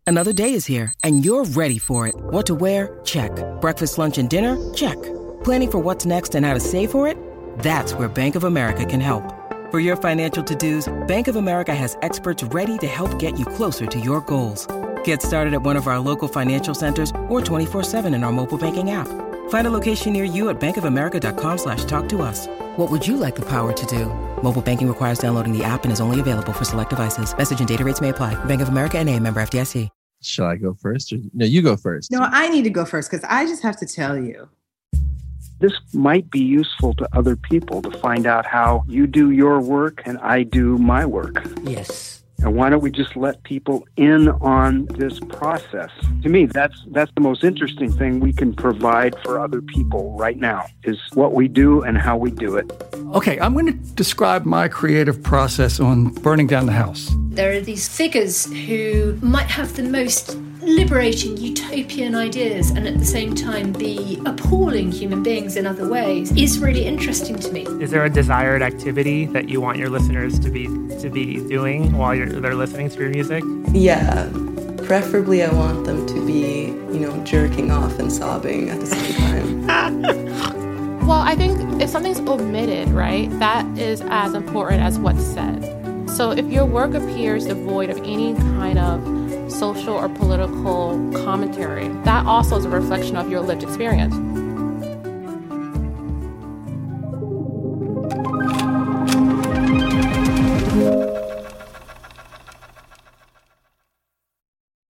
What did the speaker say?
Another day is here, and you're ready for it. What to wear? Check. Breakfast, lunch, and dinner? Check. Planning for what's next and how to save for it? That's where Bank of America can help. For your financial to-dos, Bank of America has experts ready to help get you closer to your goals. Get started at one of our local financial centers or 24/7 in our mobile banking app. Find a location near you at bankofamerica.com/talktous. What would you like the power to do? Mobile banking requires downloading the app and is only available for select devices. Message and data rates may apply. Bank of America NA, member FDIC. Shall I go first? Or no, you go first. No, I need to go first because I just have to tell you. This might be useful to other people to find out how you do your work and I do my work. Yes. And why don't we just let people in on this process? To me, that's the most interesting thing we can provide for other people right now is what we do and how we do it. Okay, I'm going to describe my creative process on burning down the house. There are these figures who might have the most liberating utopian ideas and at the same time be appalling human beings in other ways is really interesting to me. Is there a desired activity that you want your listeners to be doing while they're listening to your music? Yeah, preferably I want them to be, jerking off and sobbing at the same time. Well, I think if something's omitted, right, that is as important as what's said. So if your work appears devoid of any kind of social or political commentary, that also is a reflection of your lived experience.